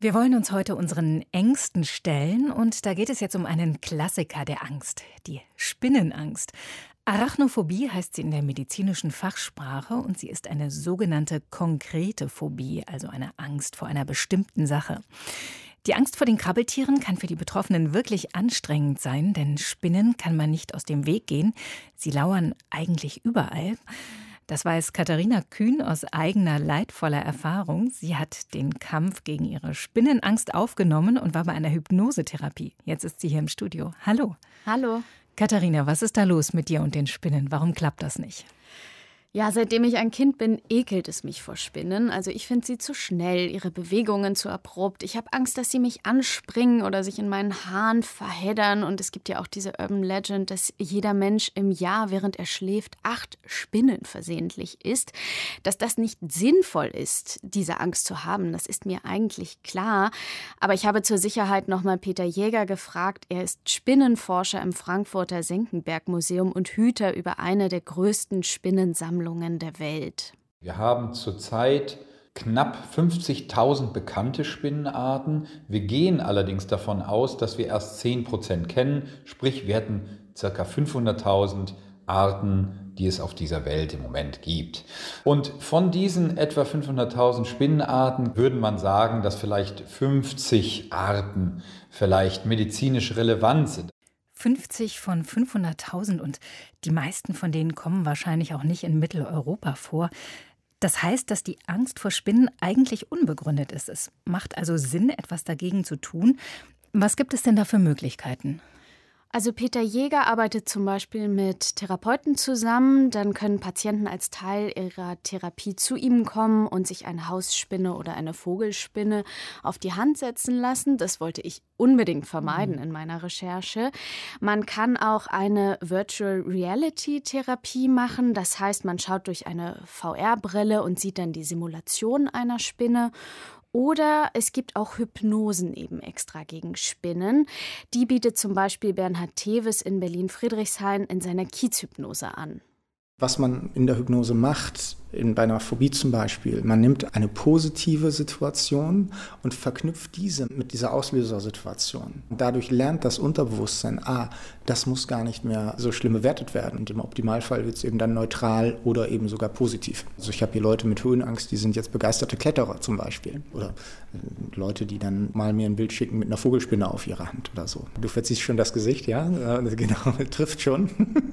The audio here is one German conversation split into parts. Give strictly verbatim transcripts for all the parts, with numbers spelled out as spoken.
Wir wollen uns heute unseren Ängsten stellen und da geht es jetzt um einen Klassiker der Angst, die Spinnenangst. Arachnophobie heißt sie in der medizinischen Fachsprache und sie ist eine sogenannte konkrete Phobie, also eine Angst vor einer bestimmten Sache. Die Angst vor den Krabbeltieren kann für die Betroffenen wirklich anstrengend sein, denn Spinnen kann man nicht aus dem Weg gehen. Sie lauern eigentlich überall. Das weiß Katharina Kühn aus eigener leidvoller Erfahrung. Sie hat den Kampf gegen ihre Spinnenangst aufgenommen und war bei einer Hypnosetherapie. Jetzt ist sie hier im Studio. Hallo. Hallo. Katharina, was ist da los mit dir und den Spinnen? Warum klappt das nicht? Ja, seitdem ich ein Kind bin, ekelt es mich vor Spinnen. Also ich finde sie zu schnell, ihre Bewegungen zu abrupt. Ich habe Angst, dass sie mich anspringen oder sich in meinen Haaren verheddern. Und es gibt ja auch diese Urban Legend, dass jeder Mensch im Jahr, während er schläft, acht Spinnen versehentlich isst. Dass das nicht sinnvoll ist, diese Angst zu haben, das ist mir eigentlich klar. Aber ich habe zur Sicherheit nochmal Peter Jäger gefragt. Er ist Spinnenforscher im Frankfurter Senckenberg-Museum und Hüter über eine der größten Spinnensammlungen der Welt. Wir haben zurzeit knapp fünfzigtausend bekannte Spinnenarten. Wir gehen allerdings davon aus, dass wir erst zehn Prozent kennen. Sprich, wir hätten ca. fünfhunderttausend Arten, die es auf dieser Welt im Moment gibt. Und von diesen etwa fünfhunderttausend Spinnenarten würde man sagen, dass vielleicht fünfzig Arten vielleicht medizinisch relevant sind. fünfzig von fünfhunderttausend und die meisten von denen kommen wahrscheinlich auch nicht in Mitteleuropa vor. Das heißt, dass die Angst vor Spinnen eigentlich unbegründet ist. Es macht also Sinn, etwas dagegen zu tun. Was gibt es denn da für Möglichkeiten? Also Peter Jäger arbeitet zum Beispiel mit Therapeuten zusammen. Dann können Patienten als Teil ihrer Therapie zu ihm kommen und sich eine Hausspinne oder eine Vogelspinne auf die Hand setzen lassen. Das wollte ich unbedingt vermeiden in meiner Recherche. Man kann auch eine Virtual Reality Therapie machen. Das heißt, man schaut durch eine V R-Brille und sieht dann die Simulation einer Spinne. Oder es gibt auch Hypnosen eben extra gegen Spinnen. Die bietet zum Beispiel Bernhard Teves in Berlin-Friedrichshain in seiner Kiezhypnose an. Was man in der Hypnose macht, in, bei einer Phobie zum Beispiel, man nimmt eine positive Situation und verknüpft diese mit dieser Auslösersituation. Dadurch lernt das Unterbewusstsein, ah, das muss gar nicht mehr so schlimm bewertet werden. Und im Optimalfall wird es eben dann neutral oder eben sogar positiv. Also ich habe hier Leute mit Höhenangst, die sind jetzt begeisterte Kletterer zum Beispiel. Oder äh, Leute, die dann mal mir ein Bild schicken mit einer Vogelspinne auf ihrer Hand oder so. Du verziehst schon das Gesicht, ja? Äh, genau, trifft schon.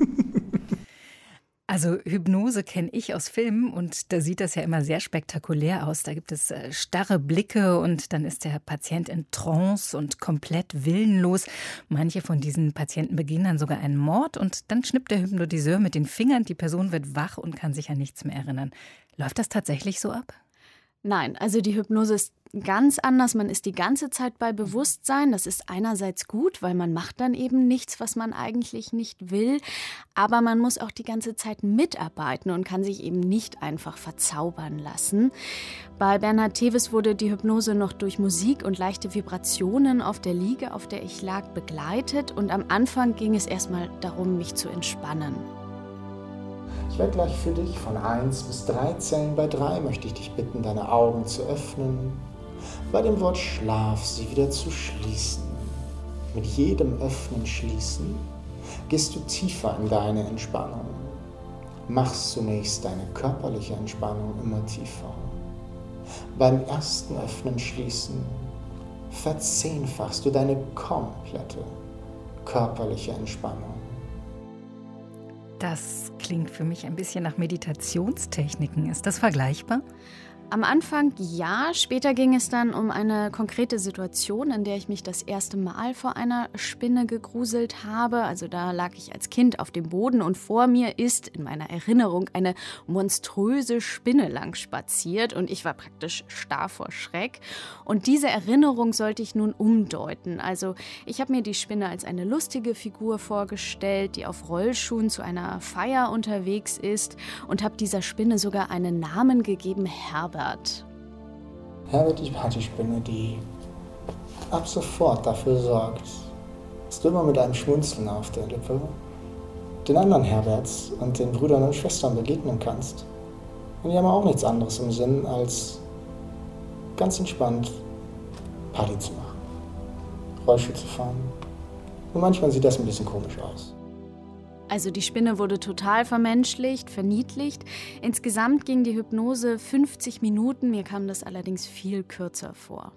Also Hypnose kenne ich aus Filmen und da sieht das ja immer sehr spektakulär aus. Da gibt es äh, starre Blicke und dann ist der Patient in Trance und komplett willenlos. Manche von diesen Patienten begehen dann sogar einen Mord und dann schnippt der Hypnotiseur mit den Fingern, die Person wird wach und kann sich an nichts mehr erinnern. Läuft das tatsächlich so ab? Nein, also die Hypnose ist ganz anders. Man ist die ganze Zeit bei Bewusstsein. Das ist einerseits gut, weil man macht dann eben nichts, was man eigentlich nicht will. Aber man muss auch die ganze Zeit mitarbeiten und kann sich eben nicht einfach verzaubern lassen. Bei Bernhard Teves wurde die Hypnose noch durch Musik und leichte Vibrationen auf der Liege, auf der ich lag, begleitet. Und am Anfang ging es erstmal darum, mich zu entspannen. Ich werde gleich für dich von eins bis drei zählen. Bei drei möchte ich dich bitten, deine Augen zu öffnen. Bei dem Wort Schlaf sie wieder zu schließen. Mit jedem Öffnen, Schließen gehst du tiefer in deine Entspannung. Machst zunächst deine körperliche Entspannung immer tiefer. Beim ersten Öffnen, Schließen verzehnfachst du deine komplette körperliche Entspannung. Das klingt für mich ein bisschen nach Meditationstechniken. Ist das vergleichbar? Am Anfang ja, später ging es dann um eine konkrete Situation, in der ich mich das erste Mal vor einer Spinne gegruselt habe. Also da lag ich als Kind auf dem Boden und vor mir ist in meiner Erinnerung eine monströse Spinne lang spaziert und ich war praktisch starr vor Schreck. Und diese Erinnerung sollte ich nun umdeuten. Also ich habe mir die Spinne als eine lustige Figur vorgestellt, die auf Rollschuhen zu einer Feier unterwegs ist und habe dieser Spinne sogar einen Namen gegeben, Herbert. Herbert, ich hatte die Spinne, die ab sofort dafür sorgt, dass du immer mit einem Schmunzeln auf der Lippe den anderen Herberts und den Brüdern und Schwestern begegnen kannst. Und die haben auch nichts anderes im Sinn, als ganz entspannt Party zu machen, Rollstuhl zu fahren. Und manchmal sieht das ein bisschen komisch aus. Also die Spinne wurde total vermenschlicht, verniedlicht. Insgesamt ging die Hypnose fünfzig Minuten, mir kam das allerdings viel kürzer vor.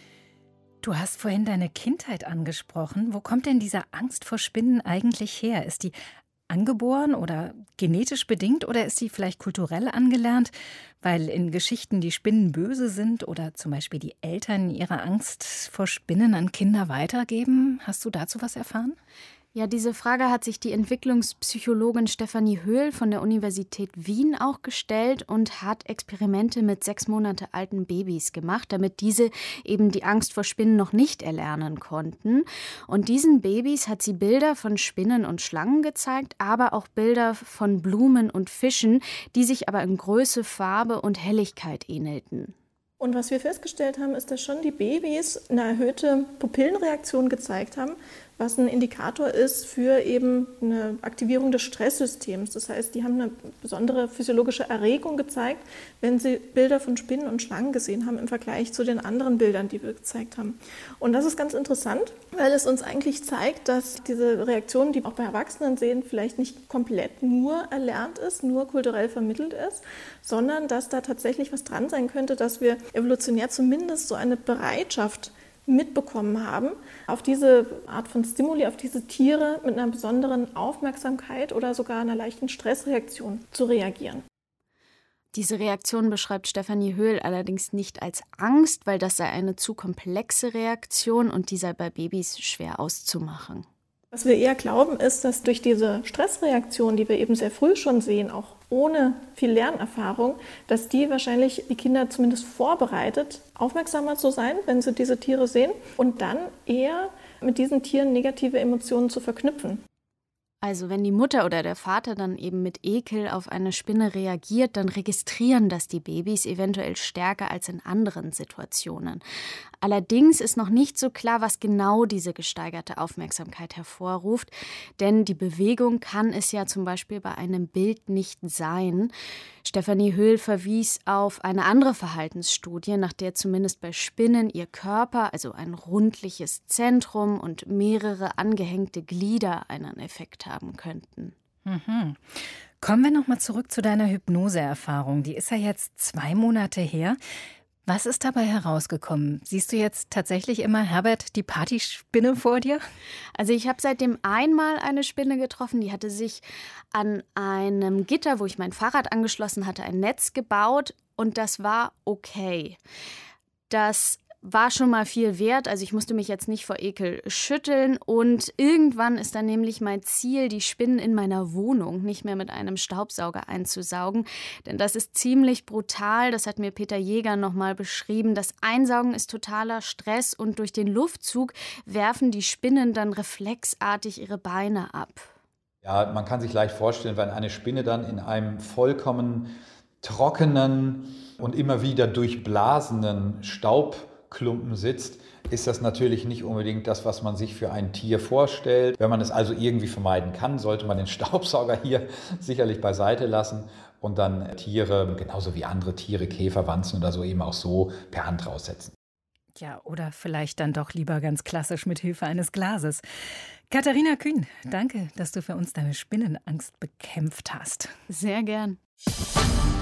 Du hast vorhin deine Kindheit angesprochen. Wo kommt denn diese Angst vor Spinnen eigentlich her? Ist die angeboren oder genetisch bedingt oder ist die vielleicht kulturell angelernt, weil in Geschichten die Spinnen böse sind oder zum Beispiel die Eltern ihre Angst vor Spinnen an Kinder weitergeben? Hast du dazu was erfahren? Ja, diese Frage hat sich die Entwicklungspsychologin Stefanie Höhl von der Universität Wien auch gestellt und hat Experimente mit sechs Monate alten Babys gemacht, damit diese eben die Angst vor Spinnen noch nicht erlernen konnten. Und diesen Babys hat sie Bilder von Spinnen und Schlangen gezeigt, aber auch Bilder von Blumen und Fischen, die sich aber in Größe, Farbe und Helligkeit ähnelten. Und was wir festgestellt haben, ist, dass schon die Babys eine erhöhte Pupillenreaktion gezeigt haben, was ein Indikator ist für eben eine Aktivierung des Stresssystems. Das heißt, die haben eine besondere physiologische Erregung gezeigt, wenn sie Bilder von Spinnen und Schlangen gesehen haben im Vergleich zu den anderen Bildern, die wir gezeigt haben. Und das ist ganz interessant, weil es uns eigentlich zeigt, dass diese Reaktion, die wir auch bei Erwachsenen sehen, vielleicht nicht komplett nur erlernt ist, nur kulturell vermittelt ist, sondern dass da tatsächlich was dran sein könnte, dass wir evolutionär zumindest so eine Bereitschaft mitbekommen haben, auf diese Art von Stimuli, auf diese Tiere mit einer besonderen Aufmerksamkeit oder sogar einer leichten Stressreaktion zu reagieren. Diese Reaktion beschreibt Stefanie Höhl allerdings nicht als Angst, weil das sei eine zu komplexe Reaktion und die sei bei Babys schwer auszumachen. Was wir eher glauben, ist, dass durch diese Stressreaktion, die wir eben sehr früh schon sehen, auch ohne viel Lernerfahrung, dass die wahrscheinlich die Kinder zumindest vorbereitet, aufmerksamer zu sein, wenn sie diese Tiere sehen und dann eher mit diesen Tieren negative Emotionen zu verknüpfen. Also wenn die Mutter oder der Vater dann eben mit Ekel auf eine Spinne reagiert, dann registrieren das die Babys eventuell stärker als in anderen Situationen. Allerdings ist noch nicht so klar, was genau diese gesteigerte Aufmerksamkeit hervorruft, denn die Bewegung kann es ja zum Beispiel bei einem Bild nicht sein. Stefanie Höhl verwies auf eine andere Verhaltensstudie, nach der zumindest bei Spinnen ihr Körper, also ein rundliches Zentrum und mehrere angehängte Glieder einen Effekt haben könnten. Mhm. Kommen wir noch mal zurück zu deiner Hypnoseerfahrung. Die ist ja jetzt zwei Monate her. Was ist dabei herausgekommen? Siehst du jetzt tatsächlich immer Herbert die Partyspinne vor dir? Also ich habe seitdem einmal eine Spinne getroffen, die hatte sich an einem Gitter, wo ich mein Fahrrad angeschlossen hatte, ein Netz gebaut und das war okay. Das war schon mal viel wert, also ich musste mich jetzt nicht vor Ekel schütteln und irgendwann ist dann nämlich mein Ziel, die Spinnen in meiner Wohnung nicht mehr mit einem Staubsauger einzusaugen, denn das ist ziemlich brutal, das hat mir Peter Jäger nochmal beschrieben. Das Einsaugen ist totaler Stress und durch den Luftzug werfen die Spinnen dann reflexartig ihre Beine ab. Ja, man kann sich leicht vorstellen, wenn eine Spinne dann in einem vollkommen trockenen und immer wieder durchblasenen Staub Klumpen sitzt, ist das natürlich nicht unbedingt das, was man sich für ein Tier vorstellt. Wenn man es also irgendwie vermeiden kann, sollte man den Staubsauger hier sicherlich beiseite lassen und dann Tiere, genauso wie andere Tiere, Käfer, Wanzen oder so, eben auch so per Hand raussetzen. Ja, oder vielleicht dann doch lieber ganz klassisch mit Hilfe eines Glases. Katharina Kühn, danke, dass du für uns deine Spinnenangst bekämpft hast. Sehr gern.